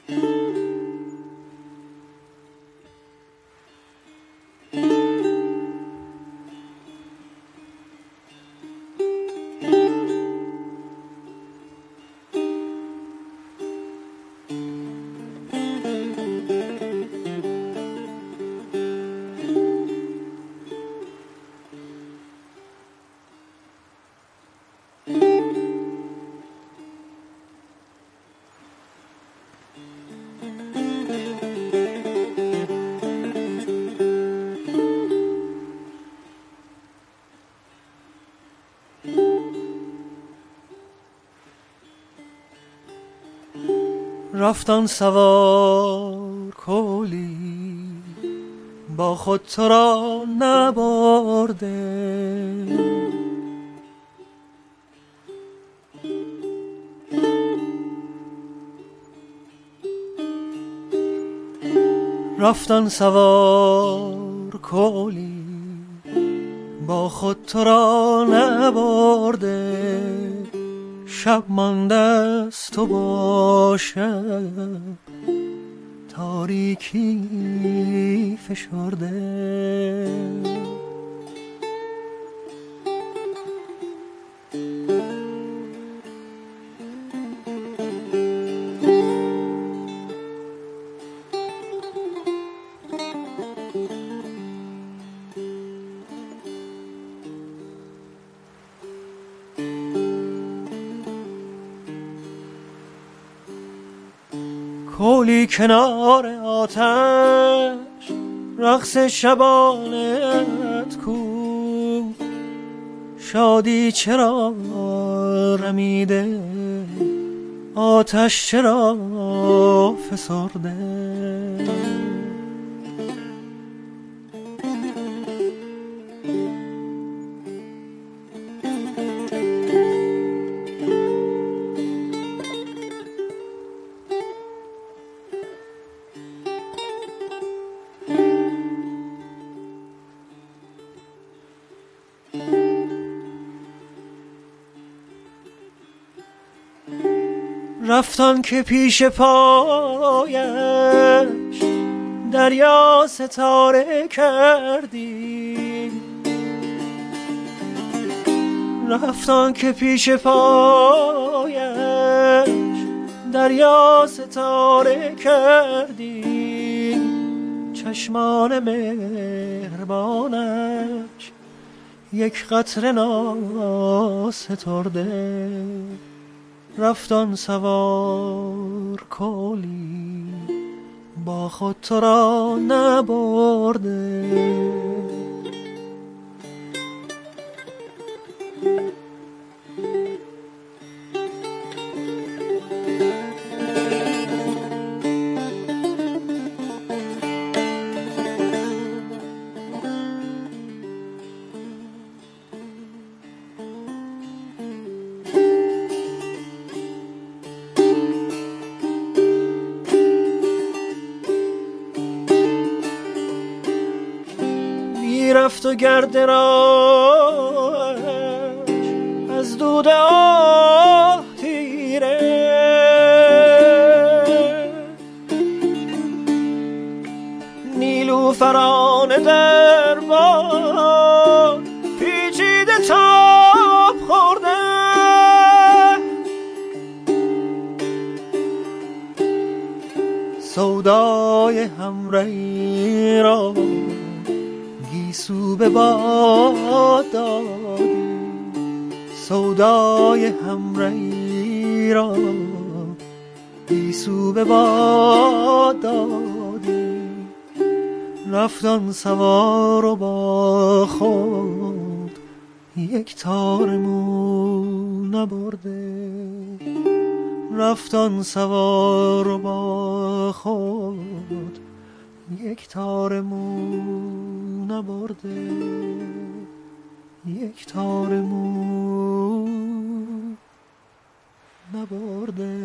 رفتن سوار کولی با خود تو را نبرده، رفتن سوار کولی با خود تو را نبرده، شب مانده است و با شب تاریکی فشرده. کولی کنار آتش رقص شبانت کو، شادی چرا رمیده آتش چرا فسرده. رفتن که پیش پایش دریا ستاره کردی، رفتن که پیش پایش دریا ستاره کردی، چشمان مهربانش یک قطره ناسترده. رفتن سوار کولی با خود تو را نبرده، رفت و گرد راهش از دود آه تیره، نیلوفران در باد پیچیده تاب خورده، سودای همرهی را گیسو به باد دادی، سودای همرهی را گیسو به باد دادی. رفتن سوار و با خود یک تار مو نبرده، رفتن سوار و با خود یک تار مو نبرده، یک تار مو نبرده.